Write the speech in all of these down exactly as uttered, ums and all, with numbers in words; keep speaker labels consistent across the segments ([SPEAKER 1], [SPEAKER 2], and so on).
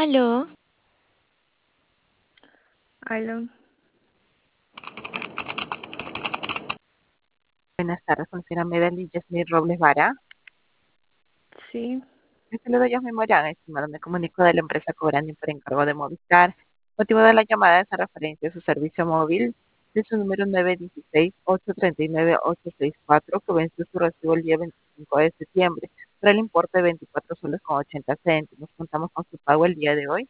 [SPEAKER 1] Aló,
[SPEAKER 2] Aló,
[SPEAKER 3] Buenas tardes, con la señora Medellín Yasmín Robles Vara.
[SPEAKER 2] sí,
[SPEAKER 3] Me saludo, Yasmín Morán, estimado. Me comunico de la empresa Cobrando por encargo de Movistar. Motivo de la llamada es a referencia a su servicio móvil de su número nueve uno seis, ocho tres nueve, ocho seis cuatro, que venció su recibo el día veinticinco de septiembre, por el importe de veinticuatro soles con ochenta céntimos. Contamos con su pago el día de hoy.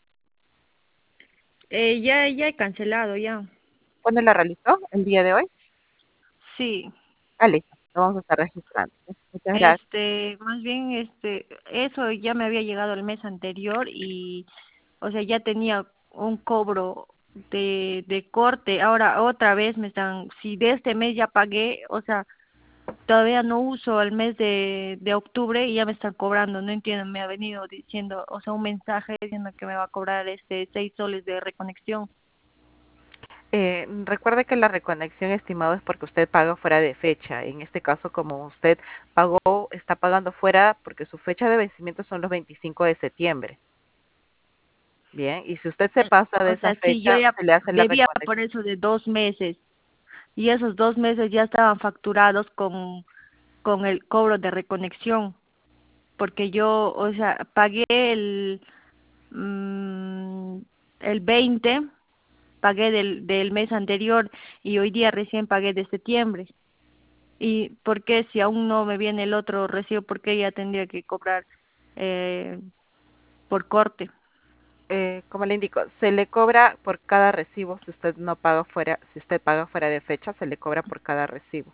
[SPEAKER 2] eh, ya, ya he cancelado, ya.
[SPEAKER 3] ¿Cuándo la realizó? El día de hoy.
[SPEAKER 2] Sí,
[SPEAKER 3] Ah, listo. Lo vamos a estar registrando. Muchas gracias.
[SPEAKER 2] este, más bien, este, eso ya me había llegado el mes anterior y, o sea, ya tenía un cobro de, de corte. Ahora otra vez me están, si de este mes ya pagué, o sea, todavía no uso el mes de, de octubre y ya me están cobrando. No entiendo, me ha venido diciendo, o sea, un mensaje diciendo que me va a cobrar este seis soles de reconexión.
[SPEAKER 3] Eh, recuerde que la reconexión estimado es porque usted paga fuera de fecha. En este caso, como usted pagó, está pagando fuera porque su fecha de vencimiento son los veinticinco de septiembre. Bien, y si usted se
[SPEAKER 2] Eh,
[SPEAKER 3] pasa de
[SPEAKER 2] O
[SPEAKER 3] esa
[SPEAKER 2] sea, sí, yo
[SPEAKER 3] fecha,
[SPEAKER 2] ya
[SPEAKER 3] se le hace la
[SPEAKER 2] debía
[SPEAKER 3] reconexión.
[SPEAKER 2] por eso de dos meses y esos dos meses ya estaban facturados con, con el cobro de reconexión, porque yo, o sea, pagué el, mm, el veinte, pagué del, del mes anterior y hoy día recién pagué de septiembre. ¿Y por qué si aún no me viene el otro recibo, por qué ya tendría que cobrar eh, por corte?
[SPEAKER 3] Eh, como le indico, se le cobra por cada recibo. Si usted no paga fuera, si usted paga fuera de fecha, se le cobra por cada recibo,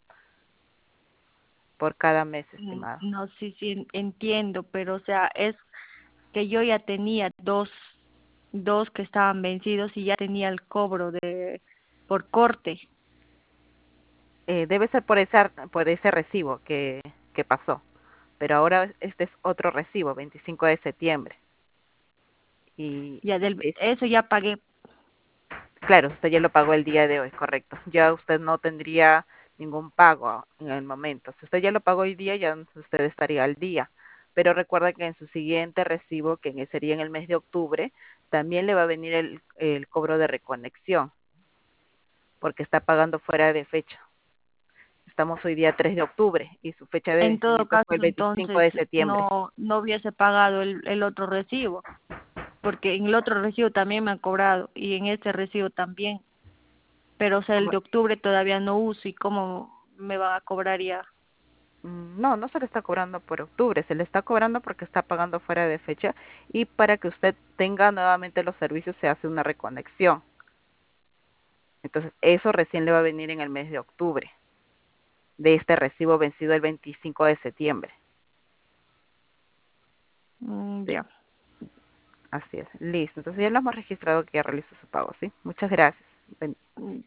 [SPEAKER 3] por cada mes,
[SPEAKER 2] Mm,
[SPEAKER 3] estimado.
[SPEAKER 2] No sé si en- entiendo, pero o sea, es que yo ya tenía dos, dos que estaban vencidos y ya tenía el cobro de por corte.
[SPEAKER 3] Eh, debe ser por ese, ar- por ese recibo que, que pasó. Pero ahora este es otro recibo, veinticinco de septiembre. Y
[SPEAKER 2] Ya del,
[SPEAKER 3] es
[SPEAKER 2] eso ya pagué.
[SPEAKER 3] Claro, usted ya lo pagó el día de hoy, correcto. Ya usted no tendría ningún pago en el momento. Si usted ya lo pagó hoy día, ya usted estaría al día. Pero recuerda que en su siguiente recibo, que en- sería en el mes de octubre, también le va a venir el, el cobro de reconexión, porque está pagando fuera de fecha. Estamos hoy día tres de octubre y su fecha de
[SPEAKER 2] En todo
[SPEAKER 3] vencimiento
[SPEAKER 2] caso,
[SPEAKER 3] fue el veinticinco
[SPEAKER 2] entonces
[SPEAKER 3] de septiembre.
[SPEAKER 2] no no hubiese pagado el, el otro recibo, porque en el otro recibo también me han cobrado y en este recibo también. Pero o sea, el
[SPEAKER 3] Como-
[SPEAKER 2] de octubre todavía no uso y cómo me van a cobrar ya.
[SPEAKER 3] mm, No, no se le está cobrando por octubre, se le está cobrando porque está pagando fuera de fecha y para que usted tenga nuevamente los servicios se hace una reconexión. Entonces, eso recién le va a venir en el mes de octubre, de este recibo vencido el veinticinco de septiembre.
[SPEAKER 2] Mm,
[SPEAKER 3] Sí,
[SPEAKER 2] ya.
[SPEAKER 3] así es. Listo. Entonces ya lo hemos registrado que ya realizó su pago, ¿sí? Muchas gracias. Ben-
[SPEAKER 2] Mm,